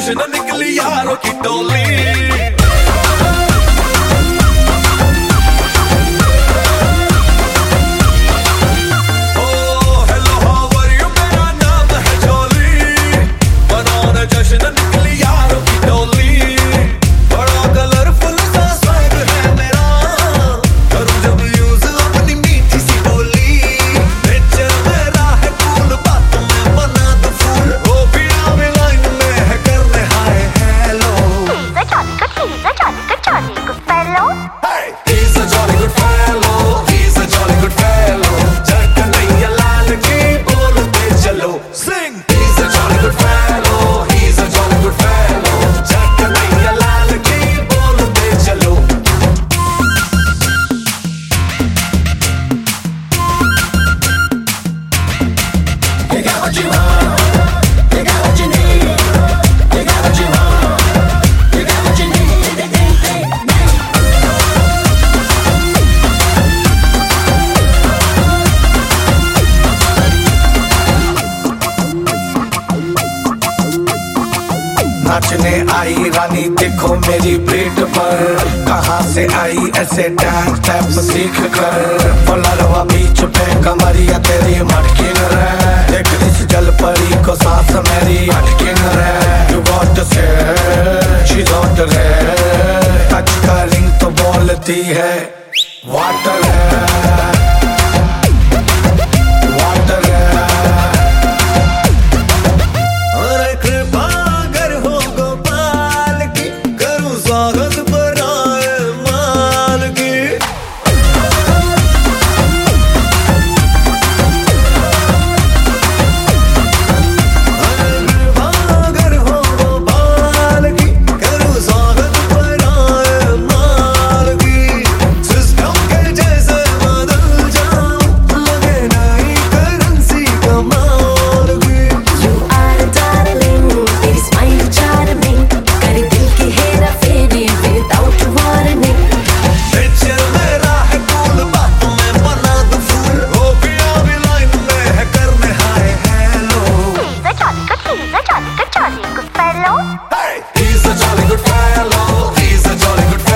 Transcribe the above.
जश्न निकली यारों की टोली। नाचने आई रानी देखो मेरी पीठ पर, कहाँ से आई ऐसे डांस स्टेप सीख कर। फलरवा बीच पे कमरिया तेरी मटकी न रहे, देख इस जल परी को सांस मेरी अटकी न रहे। You got to say she's hot रे, टच का रिंग तो बोलती है वाटर है, वाटर है। Hey! He's a jolly good fellow, he's a jolly good fellow.